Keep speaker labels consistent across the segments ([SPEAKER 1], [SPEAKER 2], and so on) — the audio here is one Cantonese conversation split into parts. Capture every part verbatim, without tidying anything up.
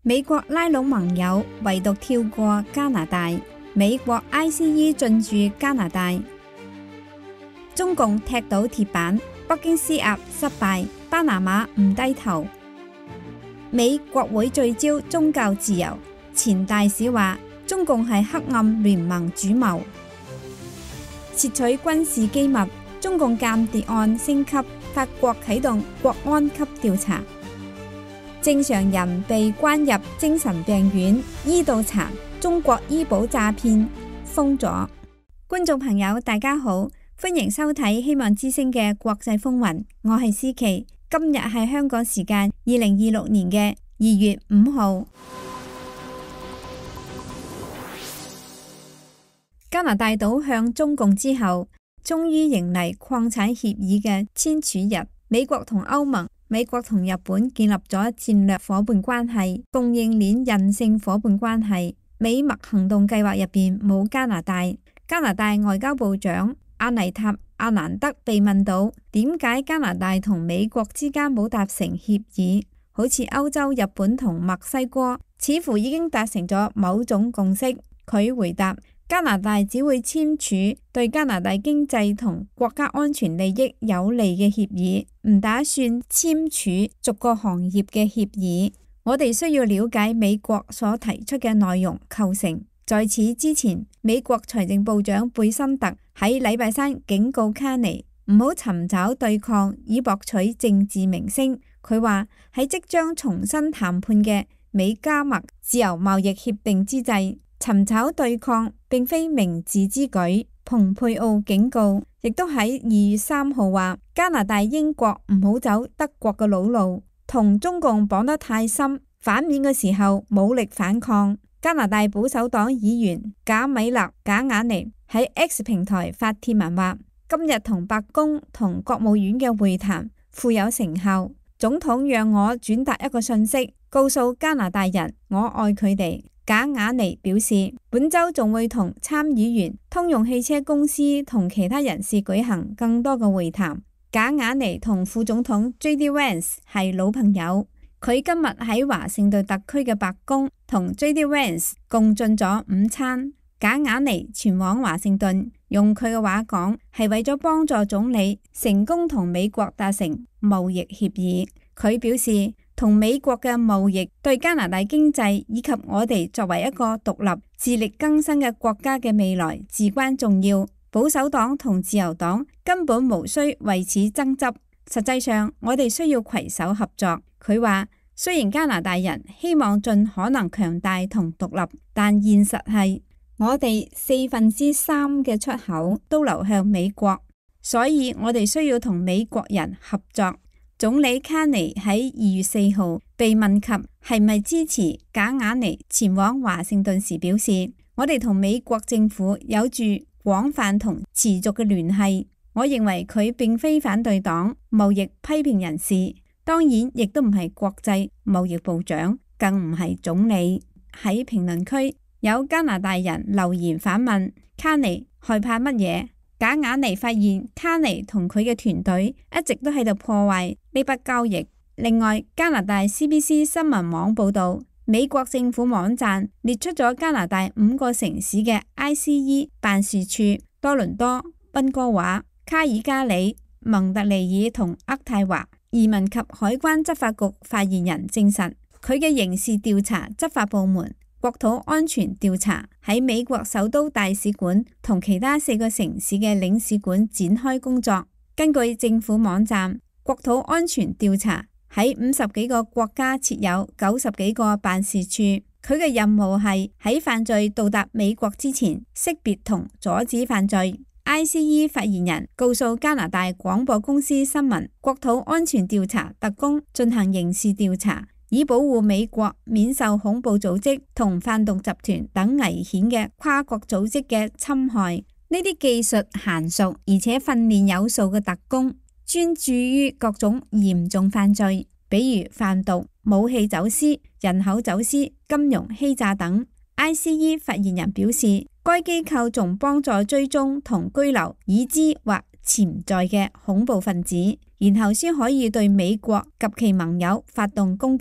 [SPEAKER 1] 美國拉攏盟友，唯獨跳過加拿大。美國 I C E 進駐加拿大。中共踢倒鐵板，北京施壓失敗，巴拿馬唔低頭。美國會聚焦宗教自由，前大使話中共係黑暗聯盟主謀。竊取軍事機密，中共間諜案升級，法國啟動國安級調查。正常人被關入精神病院醫到殘，中國醫保詐騙封咗。觀眾朋友大家好，歡迎收睇希望之聲嘅國際風雲，我係思琪。今日係香港時間二零二六年嘅二月五號。加拿大倒向中共之後，終於迎嚟礦產協議嘅簽署日。美國同歐盟、美國同日本建立咗戰略夥伴關係、供應鏈韌性夥伴關係。美墨行動計劃入邊冇加拿大。加拿大外交部長阿尼塔阿蘭德被問到點解加拿大同美國之間冇達成協議，好似歐洲、日本同墨西哥似乎已經達成咗某種共識。佢回答：加拿大只會簽署對加拿大經濟同國家安全利益有利嘅協議，唔打算簽署逐個行業嘅協議。我哋需要了解美國所提出嘅內容構成。在此之前，美國財政部長貝森特喺禮拜三警告卡尼唔好尋找對抗以博取政治名聲。佢話喺即將重新談判嘅美加墨自由貿易協定之際，尋找對抗並非明智之舉。蓬佩奧警告，亦都喺二月三號話加拿大、英國唔好走德國嘅老路，同中共綁得太深，反面嘅時候武力反抗。加拿大保守黨議員賈米勒賈雅尼喺 X 平台發帖文話，今日同白宮同國務院嘅會談富有成效。總統讓我轉達一個訊息，告訴加拿大人我愛佢哋。賈雅尼表示，本周仲會同參議員、通用汽車公司同其他人士舉行更多嘅會談。賈雅尼同副總統 J D Vance 係老朋友，佢今日喺華盛頓特區嘅白宮同 J D Vance 共進咗午餐。賈雅尼前往華盛頓，用佢嘅話講，係為咗幫助總理成功同美國達成貿易協議。佢表示，同美國嘅貿易對加拿大經濟以及我哋作為一個獨立、自力更生嘅國家嘅未來至關重要。保守黨同自由黨根本無需為此爭執，實際上我哋需要攜手合作。佢話，雖然加拿大人希望盡可能強大同獨立，但現實係我哋四分之三嘅出口都流向美國，所以我哋需要同美國人合作。總理卡尼喺二月四號被問及係咪支持賈雅尼前往華盛頓時表示，我哋同美國政府有住廣泛同持續嘅聯繫。我認為佢並非反對黨貿易批評人士，當然亦都唔係國際貿易部長，更唔係總理。喺評論區有加拿大人留言反問卡尼害怕乜嘢？賈雅尼發現卡尼同佢嘅團隊一直都喺度破壞呢筆交易。另外，加拿大 C B C 新聞網報道，美國政府網站列出咗加拿大五個城市嘅 I C E 辦事處：多倫多、溫哥華、卡爾加里、蒙特利爾同渥太華。移民及海關執法局發言人證實，佢嘅刑事調查執法部門國土安全調查喺美國首都大使館同其他四個城市嘅領事館展開工作。根據政府網站，國土安全調查喺五十幾個國家設有九十幾個辦事處。佢嘅任務係喺犯罪到達美國之前，識別同阻止犯罪。I C E 發言人告訴加拿大廣播公司新聞，國土安全調查特工進行刑事調查，以保護美國免受恐怖組織同販毒集團等危險嘅跨國組織嘅侵害。呢啲技術嫻熟而且訓練有素嘅特工，專注於各種嚴重犯罪，比如販毒、武器走私、人口走私、金融欺詐等。I C E 發言人表示，該機構仲幫助追蹤同拘留已知或潛在嘅恐怖分子，然後先可以對美國及其盟友發動攻擊。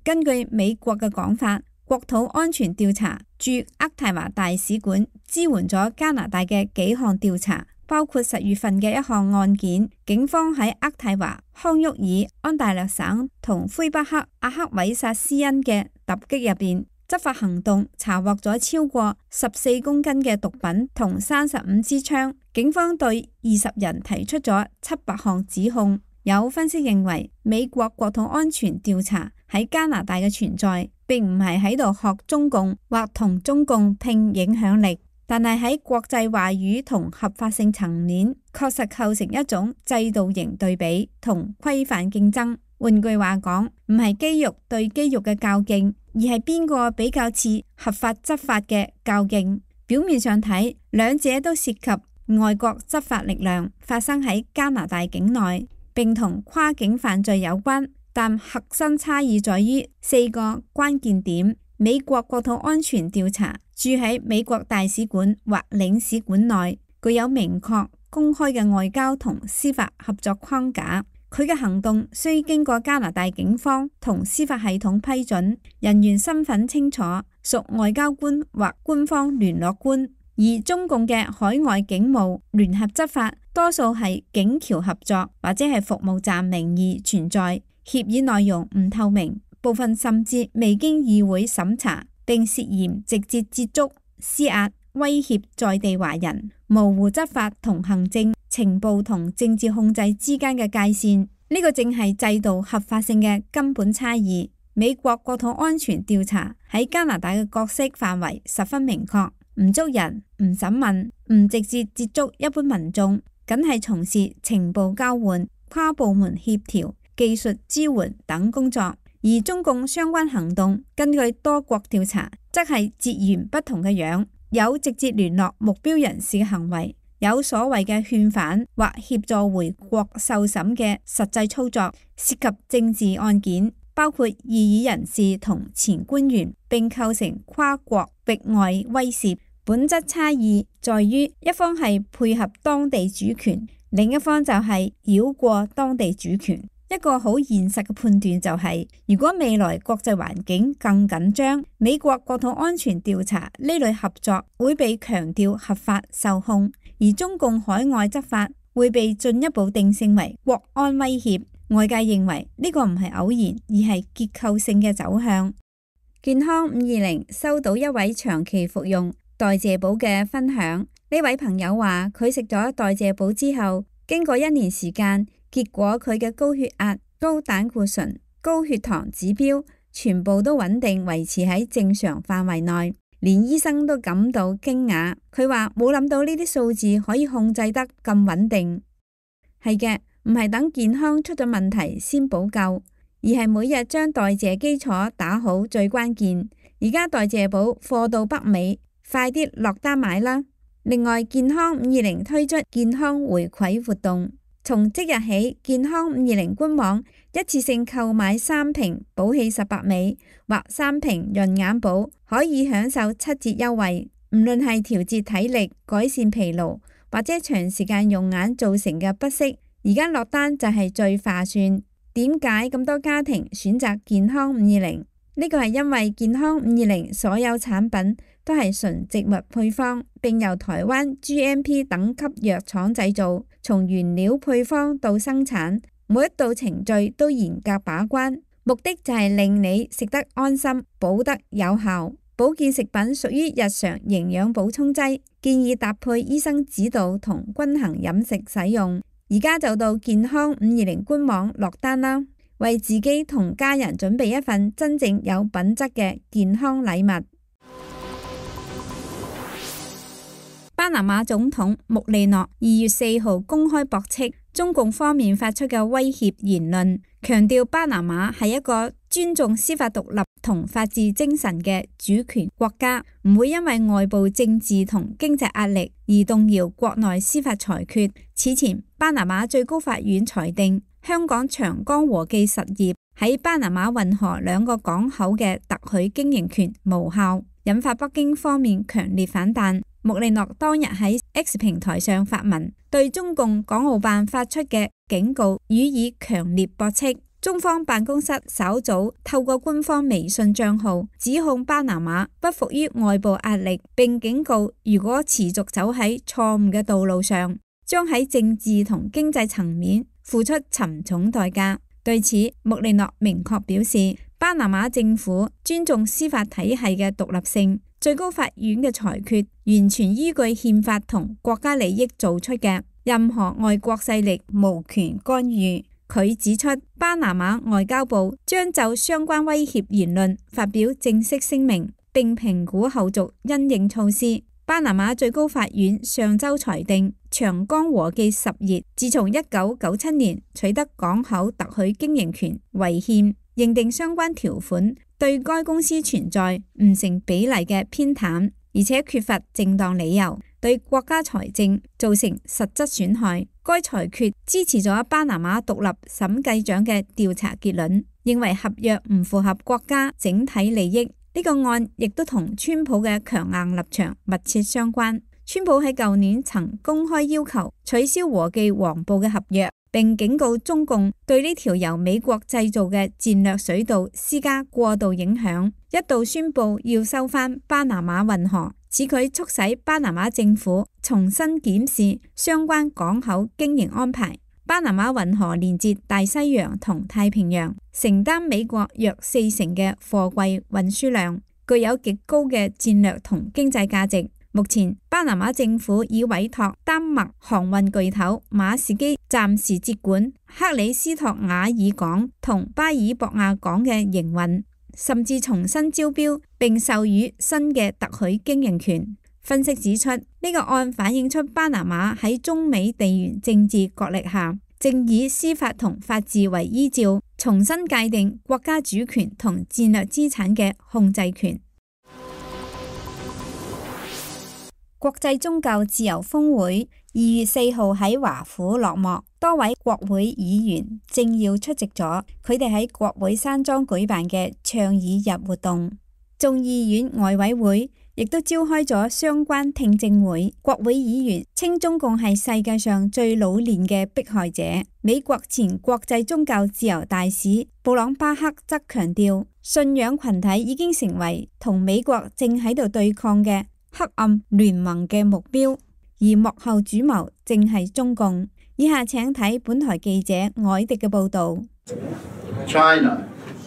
[SPEAKER 1] 根據美國嘅講法，國土安全調查駐渥太華大使館支援咗加拿大嘅幾項調查，包括十月份嘅一項案件，警方喺渥太華、康沃爾、安大略省同魁北克阿克韋薩斯恩嘅突擊入邊，執法行動查獲咗超過十四公斤嘅毒品同三十五支槍。警方對二十人提出咗七百項指控。有分析認為，美國國土安全調查喺加拿大嘅存在，並唔係喺度學中共或同中共拼影響力，但係喺國際話語同合法性層面，確實構成一種制度型對比同規範競爭。換句話講，唔係肌肉對肌肉嘅較勁，而係邊個比較似合法執法嘅較勁。表面上睇，兩者都涉及外國執法力量發生喺加拿大境內，並同跨境犯罪有關，但核心差異在於四個關鍵點。美國國土安全調查駐喺美國大使館或領事館內，具有明確公開嘅外交同司法合作框架。佢嘅行動需經過加拿大警方同司法系統批准，人員身份清楚，屬外交官或官方聯絡官。而中共嘅海外警務聯合執法多數係警僑合作或者係服務站名義存在，協議內容唔透明，部分甚至未經議會審查，並涉嫌直接接觸、施壓、威脅在地華人，模糊執法同行政、情報同政治控制之間嘅界線。呢個正係制度合法性嘅根本差異。美國國土安全調查喺加拿大嘅角色範圍十分明確。唔捉人，唔審問，唔直接接觸一般民眾，僅係從事情報交換、跨部門協調、技術支援等工作。而中共相關行動，根據多國調查，則係截然不同嘅樣，有直接聯絡目標人士嘅行為，有所謂嘅勸返或協助回國受審嘅實際操作，涉及政治案件，包括異議人士同前官員，並構成跨國域外威懾。本質差異在於一方係配合當地主權，另一方就係繞過當地主權。一個好現實嘅判斷就係，如果未來國際環境更緊張，美國國土安全調查呢類合作會被強調合法受控，而中共海外執法會被進一步定性為國安威脅。外界認為呢個唔係偶然，而係結構性嘅走向。健康五二零收到一位長期服用代謝寶嘅分享，呢位朋友話佢食咗代謝寶之後，經過一年時間，結果佢嘅高血壓、高膽固醇、高血糖指標全部都穩定維持喺正常範圍內，連醫生都感到驚訝。佢話冇諗到呢啲數字可以控制得咁穩定。係嘅，唔係等健康出咗問題先補救，而係每日將代謝基礎打好最關鍵。而家代謝寶貨到北美，快啲落單買啦！另外，健康五二零推出健康回饋活動，從即日起，健康五二零官網一次性購買三瓶寶氣十八味或三瓶潤眼寶，可以享受七折優惠。唔論係調節體力、改善疲勞或者長時間用眼造成嘅不適，而家落單就係最划算。點解咁多家庭選擇健康五二零？呢個係因為健康五二零所有產品都係純植物配方，並由台灣 G M P 等級藥廠製造，從原料配方到生產，每一道程序都嚴格把關，目的就係令你食得安心，補得有效。保健食品屬於日常營養補充劑，建議搭配醫生指導同均衡飲食使用。而家就到健康五二零官網落單啦，為自己同家人準備一份真正有品質嘅健康禮物。巴拿馬總統穆利諾二月四號公開駁斥中共方面發出嘅威脅言論，強調巴拿馬係一個尊重司法獨立同法治精神嘅主權國家，唔會因為外部政治同經濟壓力而動搖國內司法裁決。此前，巴拿馬最高法院裁定香港長江和記實業喺巴拿馬運河兩個港口嘅特許經營權無效，引發北京方面強烈反彈。穆利諾當日喺 X 平台上發文，對中共港澳辦發出嘅警告予以強烈駁斥。 中方辦公室稍早透過官方微信帳號指控巴拿馬不服於外部壓力，並警告如果持續走喺錯誤嘅道路上，將喺政治同經濟層面付出沉重代價。對此，穆利諾明確表示，巴拿馬政府尊重司法體系嘅獨立性，最高法院嘅裁決完全依據憲法同國家利益做出嘅，任何外國勢力無權干預。佢指出，巴拿馬外交部將就相關威脅言論發表正式聲明，並評估後續因應措施。巴拿馬最高法院上週裁定，長江和記實業自從一九九七年取得港口特許經營權違憲，認定相關條款對該公司存在唔成比例嘅偏袒，而且缺乏正當理由，對國家財政造成實質損害。該裁決支持咗巴拿馬獨立審計長嘅調查結論，認為合約唔符合國家整體利益。呢個案亦都同川普嘅強硬立場密切相關。川普喺舊年曾公開要求取消和記黃埔嘅合約，並警告中共對呢條由美國製造嘅戰略水道施加過度影響，一度宣布要收返巴拿馬運河，此舉促使巴拿馬政府重新檢視相關港口經營安排。巴拿馬運河連接大西洋同太平洋，承擔美國約四成嘅貨櫃運輸量，具有極高嘅戰略同經濟價值。目前，巴拿馬政府已委託丹麥航運巨頭馬士基暫時接管克里斯托瓦爾港同巴爾博亞港嘅營運，甚至重新招標並授予新嘅特許經營權。分析指出，呢、這個案反映出巴拿馬喺中美地緣政治角力下，正以司法同法治為依照，重新界定國家主權同戰略資產嘅控制權。國際宗教自由峰會二月四號喺華府落幕，多位國會議員政要出席咗佢哋喺國會山莊舉辦嘅倡議日活動。眾議院外委會亦都召開咗相關聽證會。國會議員稱中共係世界上最老練嘅迫害者。美國前國際宗教自由大使布朗巴克則強調，信仰群體已經成為同美國正喺度對抗嘅黑暗聯盟嘅目標，而幕後主謀正係中共。以下請睇本台記者凱迪嘅報導。
[SPEAKER 2] China,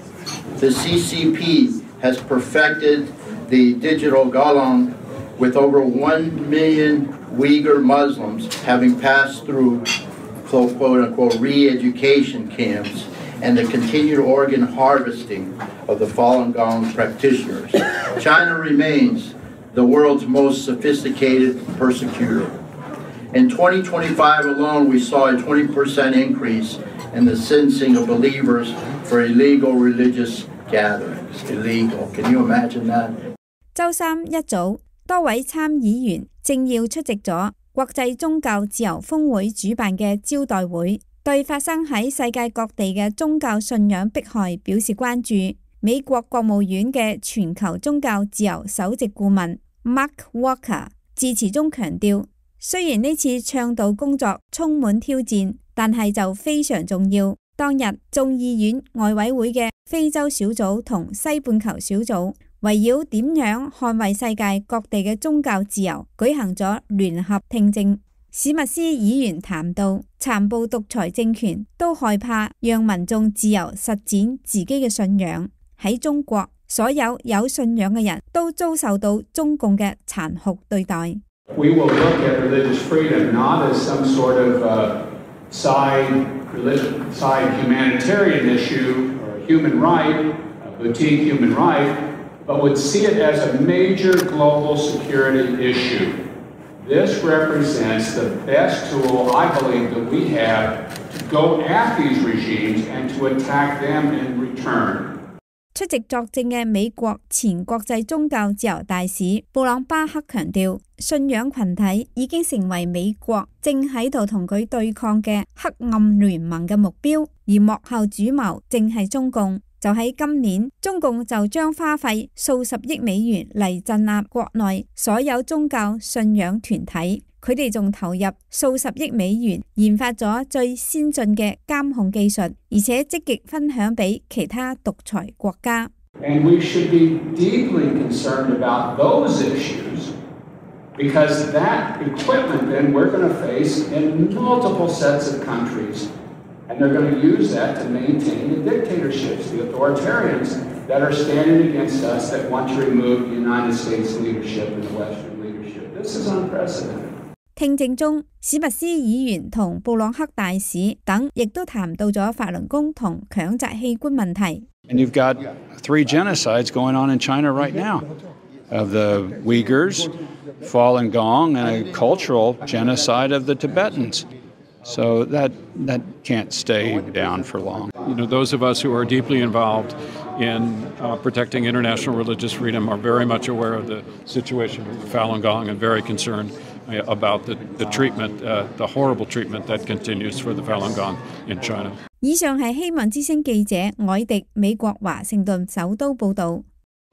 [SPEAKER 2] the C C P has perfected the digital Galang with over one million Uyghur Muslims having passed through quote unquote re-education camps and the continued organ harvesting of the Falun Gong practitioners. China remains the world's most sophisticated persecutor. In twenty twenty-five alone, we saw a twenty percent increase in the sentencing of believers for illegal religious gatherings. Illegal. Can you imagine that?
[SPEAKER 1] 週三一早，多位參議員政要出席咗國際宗教自由峰會主辦嘅招待會，對發生喺世界各地嘅宗教信仰迫害表示關注。美國國務院嘅全球宗教自由首席顧問 Mark Walker 致辭中強調，雖然呢次倡導工作充滿挑戰，但係就非常重要。當日眾議院外委會嘅非洲小組同西半球小組圍繞點樣捍衛世界各地嘅宗教自由舉行咗聯合聽證。史密斯議員談到，殘暴獨裁政權都害怕讓民眾自由實踐自己嘅信仰。喺中國，所有有信仰嘅人都遭受到中共嘅殘酷對待。
[SPEAKER 3] We will look at religious freedom not as some sort of uh, side religion, side humanitarian issue or a human right, a boutique human right, but would see it as a major global security issue. This represents the best tool, I believe, that we have to go at these regimes and to attack them in return.
[SPEAKER 1] 出席作證嘅美國前國際宗教自由大使布朗巴克強調，信仰群體已經成為美國正喺度同佢對抗嘅黑暗聯盟嘅目標，而幕後主謀正係中共。 就喺今年，中共就將花費數十億美元嚟鎮壓國內所有宗教信仰團體。佢哋仲投入數十億美元研發咗最先進嘅監控技術，而且積極分享俾其他獨裁國家。
[SPEAKER 3] And we should be deeply concerned about those issues because that equipment then we're going to face in multiple sets of countries, and they're going to use that to maintain the dictatorships, the authoritarians that are standing against us that want to remove the United States leadership and the Western leadership. This is unprecedented.
[SPEAKER 1] 聽證中，史密斯議員同布朗克大使等亦都談到咗法輪功同強摘器官問題。
[SPEAKER 4] And you've got three genocides going on in China right now, of the Uyghurs, Falun Gong, and a cultural genocide of the Tibetans. So that that can't stay down for long.
[SPEAKER 5] You know, those of us who are deeply involved in uh, protecting international religious freedom are very much aware of the situation of Falun Gong and very concerned about the, the treatment, uh, the horrible treatment that continues for the Falun Gong in China.
[SPEAKER 1] 以上係希望之聲記者凱迪美國華盛頓首都報導。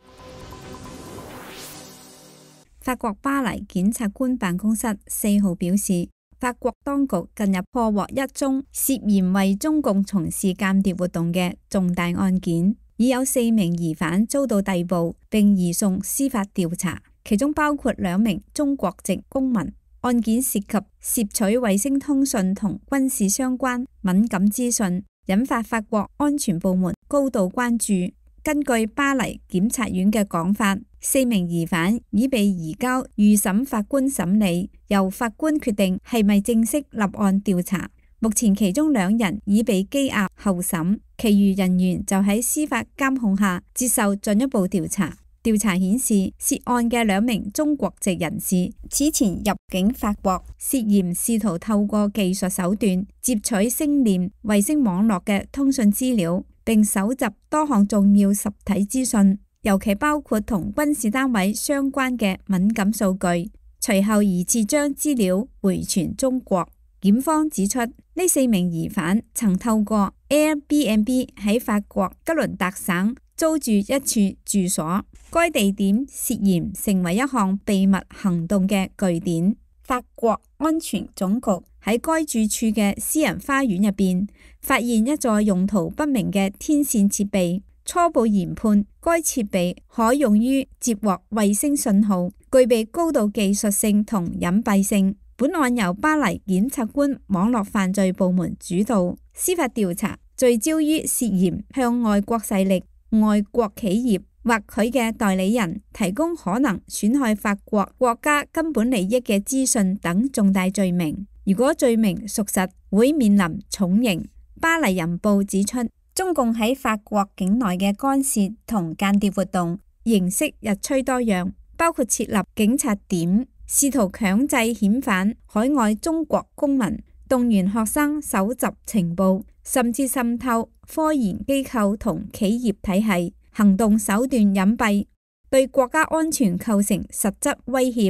[SPEAKER 1] 法國巴黎檢察官辦公室四號表示，法國當局近日破獲一宗涉嫌為中共從事間諜活動嘅重大案件，已有四名疑犯遭到逮捕並移送司法調查，其中包括兩名中國籍公民。案件涉及攝取衛星通訊同軍事相關敏感資訊，引發法國安全部門高度關注。根據巴黎檢察院嘅講法，四名疑犯已被移交預審法官審理，由法官決定係咪正式立案調查。目前其中兩人已被羈押候審，其餘人員就喺司法監控下接受進一步調查。調查顯示，涉案嘅兩名中國籍人士此前入境法國，涉嫌試圖透過技術手段接取星鏈衛星網絡嘅通訊資料，並搜集多項重要實體資訊，尤其包括同軍事單位相關嘅敏感數據。隨後疑似將資料回傳中國。檢方指出，呢四名疑犯曾透過 Airbnb 喺法國吉倫特省租住一處住所，該地點涉嫌成為一項秘密行動嘅據點。法國安全總局喺該住處嘅私人花園入邊發現一座用途不明嘅天線設備，初步研判該設備可用於接獲衛星信號，具備高度技術性同隱蔽性。本案由巴黎檢察官網絡犯罪部門主導，司法調查聚焦於涉嫌向外國勢力、外國企業或佢嘅代理人提供可能損害法國國家根本利益嘅資訊等重大罪名。如果罪名屬實，會面臨重刑。巴黎人報指出，中共喺法國境內嘅干涉同間諜活動形式日趨多樣，包括設立警察點，試圖強制遣返海外中國公民，動員學生搜集情報，甚至滲透科研機構同企業體系，行動手段隱蔽，對國家安全構成實質威脅。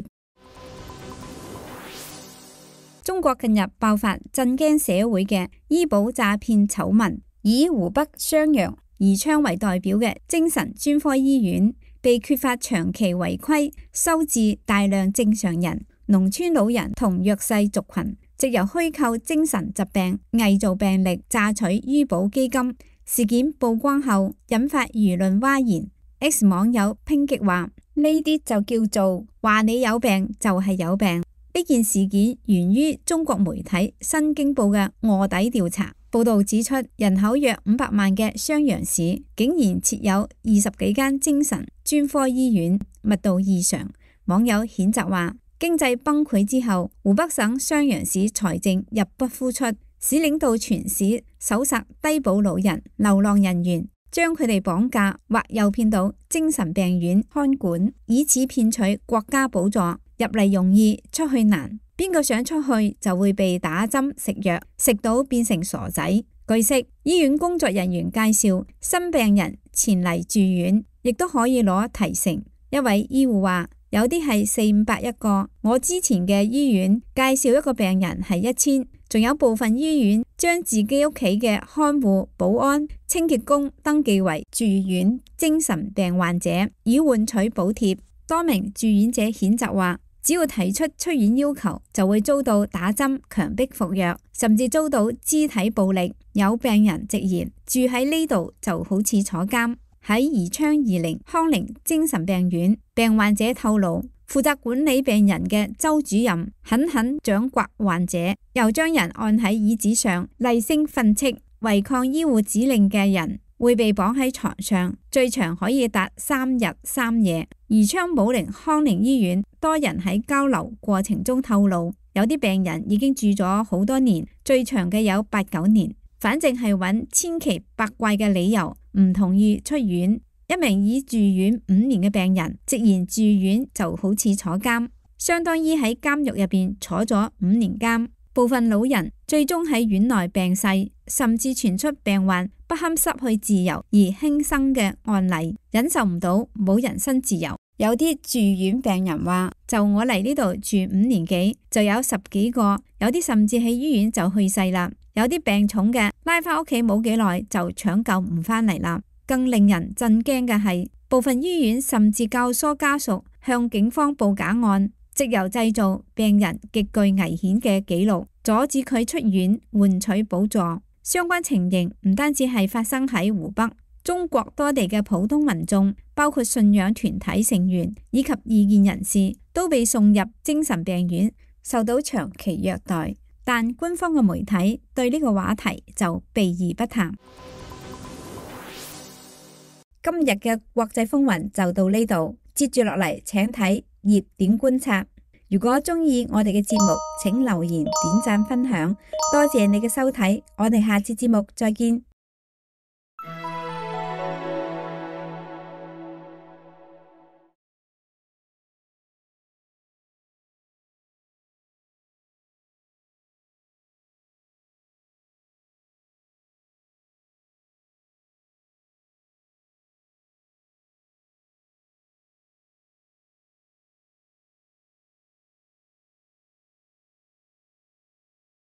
[SPEAKER 1] 中國近日爆發震驚社會嘅醫保詐騙醜聞，以湖北襄陽宜昌為代表嘅精神專科醫院被揭發長期違規收治大量正常人、農村老人同弱勢族群，藉由虛構精神疾病、偽造病歷榨取醫保基金。事件曝光後，引發輿論譁然。X 網友抨擊話：呢啲就叫做話你有病就係有病。呢件事件源於中國媒體《新京報》嘅臥底調查。報導指出，人口約五百萬嘅襄陽市竟然設有二十幾間精神專科醫院，密度異常。網友譴責話：經濟崩潰之後，湖北省襄陽市財政入不敷出，市領導全市搜殺低保老人、流浪人員，將佢哋綁架或誘騙到精神病院看管，以此騙取國家補助。入嚟容易，出去難。邊個想出去就會被打針食藥，食到變成傻仔。據悉，醫院工作人員介紹新病人前嚟住院，亦都可以攞提成。一位醫護話：有啲係四五百一個，我之前嘅醫院介紹一個病人係一千， 仲有部分醫院將自己屋企嘅看護、保安、清潔工登記為住院精神病患者，以換取補貼。多名住院者譴責話，只要提出出院要求，就會遭到打針、強迫服藥，甚至遭到肢體暴力。有病人直言，住喺呢度就好似坐監。喺宜昌宜寧康寧精神病院，病患者透露，負責管理病人嘅周主任狠狠掌摑患者，又將人按喺椅子上厲聲訓斥。違抗醫護指令嘅人會被綁喺床上，最長可以達三日三夜。宜昌保寧康寧醫院多人喺交流過程中透露，有啲病人已經住咗好多年，最長嘅有八九年，反正係揾千奇百怪嘅理由唔同意出院。一名已住院五年嘅病人直言，住院就好似坐監，相當於喺監獄入邊坐咗五年監。部分老人最終喺院內病逝，甚至傳出病患不堪失去自由而輕生嘅案例，忍受唔到冇人身自由。有啲住院病人話，就我嚟呢度住五年幾，就有十幾個，有啲甚至喺醫院就去世啦。有啲病重嘅拉返屋企冇幾耐就搶救唔返嚟啦。更令人震驚嘅係，部分醫院甚至教唆家屬向警方報假案，藉由製造病人極具危險嘅記錄，阻止佢出院換取補助。相關情形唔單止係發生喺湖北，中國多地嘅普通民眾，包括信仰團體成員以及異見人士，都被送入精神病院，受到長期虐待。但官方嘅媒體對呢個話題就避而不談。今日嘅國際風雲就到呢度，接住落嚟請睇熱點觀察。如果中意我哋嘅節目，請留言、點讚、分享，多謝你嘅收睇，我哋下次節目再見。